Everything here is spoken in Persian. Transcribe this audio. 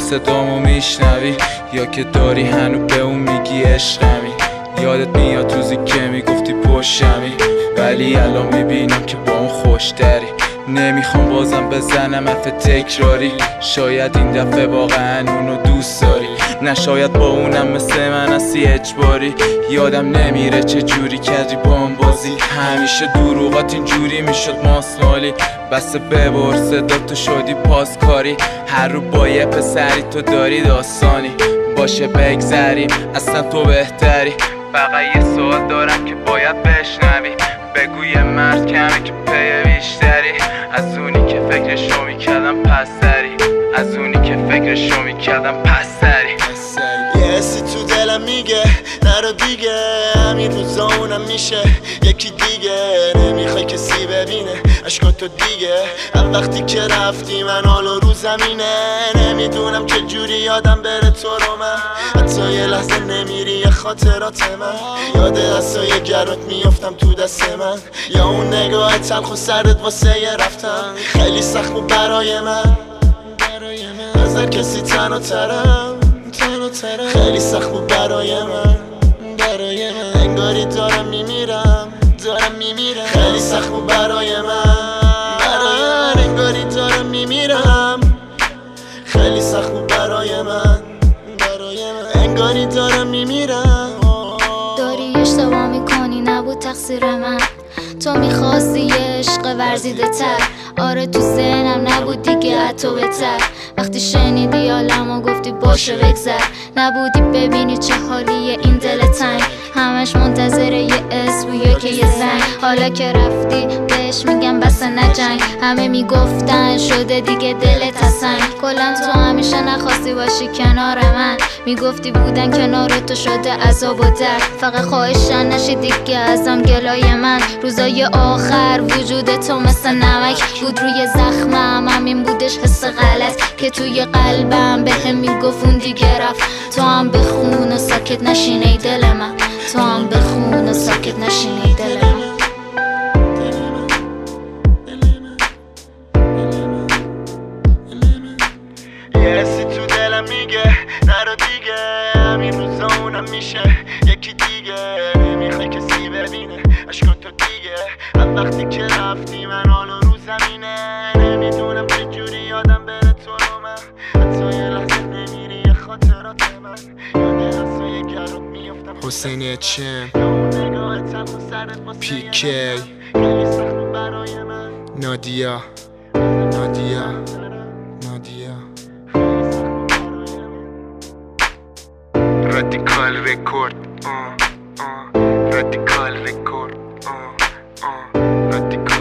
صدامو میشنوی یا که داری هنو به اون میگی عشقمی. یادت میاد روزی که میگفتی پشتمی، ولی الان میبینم که با اون خوشتری. نمیخوام بازم بزنم حرف تکراری، شاید این دفعه واقعا اونو دوست داری، نه شاید با اونم مثل من هستی اجباری. یادم نمیره چه جوری کردی با اون بازی، همیشه دروغات اینجوری میشد ماسمالی. بس ببر صداتو شدی پاسکاری، هر رو با یه پسری تو داری داستانی. باشه بگذریم اصلا تو بهتری، فقط یه سوال دارم که باید بشنوی. بگو یه مرد کمه که پی بیشتری، از اونی که فکرشو میکردم پستری، از اونی که فکرشو میکردم پستری. یه حسی تو دلم میگه نرو دیگه، همین روزا اونم میشه یکی دیگه. نمیخوای کسی ببینه عشقاتو دیگه، هم وقتی که رفتی من حالا رو زمینه. نمیدونم چه جوری یادم بره تو رو من، حتی یه لحظه نمیری یه خاطرات من. یاد دستای گرات میافتم تو دست من، یا اون نگاه تلخ و سرت واسه یه رفتن. خیلی سخت بود برای من نظر کسی تنها ترم، خیلی سخت بود برای من انگاری دارم میمیرم. خیلی سخت بود برای من انگاری دارم میمیرم. خیلی سخت بود برای من انگاری دارم میمیرم. داری اشتباه میکنی، نبود تقصیر من، تو میخواستی یه عشق ورزیده تر. آره تو ذهنم نبود دیگه حتی بهتر. وقتی شنیدی حالمو گفتی باشه بگذر، نبودی ببینی چه حالیه این دل تنگ. همش منتظره یه اسم یا که یه زنگ. حالا که رفتی بهش میگم بس نجنگ، همه میگفتن شده دیگه دلت تسنگ. کلا تو همیشه نخواستی باشی کنار من، میگفتی بودن کنار تو شده عذاب و درد. فقط خواهشن نشی دیگه ازم گلای من. روزای آخر وجود تو مثل نمک بود روی زخمم، همین بودش حس غلط که توی قلبم بهم میگفت اون دیگه رفت. تو هم بخون و ساکت نشین ای دل من، تو هم بخون و ساکت نشین ای دل من. یه حسی تو دلم میگه نرو دیگه، همین روزا اونم میشه یکی دیگه. نمیخوای کسی ببینه عشقاتو دیگه، هم وقتی که رفتی من حالا رو زمینه. نمیدونم چه جوری یادم بره تو رو من، حتی یه لحظه نمیری یه خاطرات من. یاد دستای گرات میافتم حسین اچم PK نادیا رادیکال رکورد رادیکال رکورد رادیکال